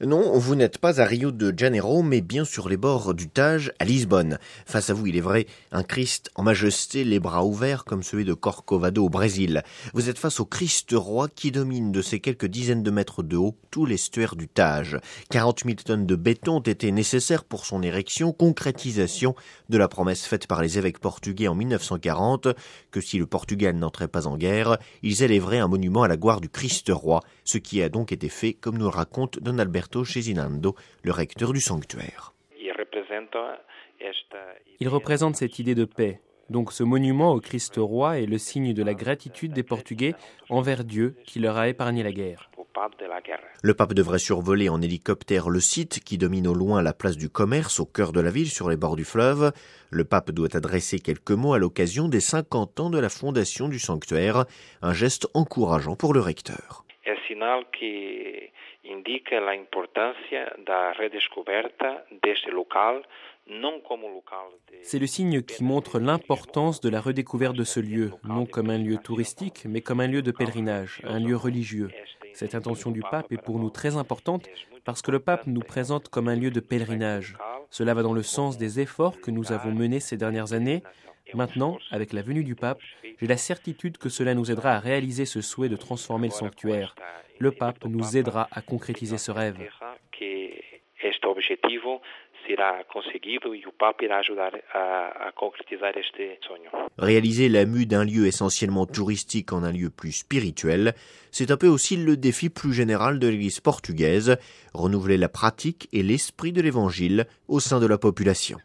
Non, vous n'êtes pas à Rio de Janeiro, mais bien sur les bords du Tage, à Lisbonne. Face à vous, il est vrai, un Christ en majesté, les bras ouverts comme celui de Corcovado au Brésil. Vous êtes face au Christ roi qui domine de ses quelques dizaines de mètres de haut tout l'estuaire du Tage. 40 000 tonnes de béton ont été nécessaires pour son érection, concrétisation de la promesse faite par les évêques portugais en 1940, que si le Portugal n'entrait pas en guerre, ils élèveraient un monument à la gloire du Christ roi, ce qui a donc été fait, comme nous le raconte Don Alberto Cesinando, le recteur du sanctuaire. Il représente cette idée de paix. Donc ce monument au Christ roi est le signe de la gratitude des Portugais envers Dieu qui leur a épargné la guerre. Le pape devrait survoler en hélicoptère le site qui domine au loin la place du commerce au cœur de la ville sur les bords du fleuve. Le pape doit adresser quelques mots à l'occasion des 50 ans de la fondation du sanctuaire, un geste encourageant pour le recteur. Indica la importância da redescoberta deste local, non como local de... C'est le signe qui montre l'importance de la redécouverte de ce lieu, non comme un lieu touristique, mais comme un lieu de pèlerinage, un lieu religieux. Cette intention du pape est pour nous très importante parce que le pape nous présente comme un lieu de pèlerinage. Cela va dans le sens des efforts que nous avons menés ces dernières années. Maintenant, avec la venue du pape, j'ai la certitude que cela nous aidera à réaliser ce souhait de transformer le sanctuaire. Le pape nous aidera à concrétiser ce rêve. Réaliser la mue d'un lieu essentiellement touristique en un lieu plus spirituel, c'est un peu aussi le défi plus général de l'Église portugaise, renouveler la pratique et l'esprit de l'Évangile au sein de la population.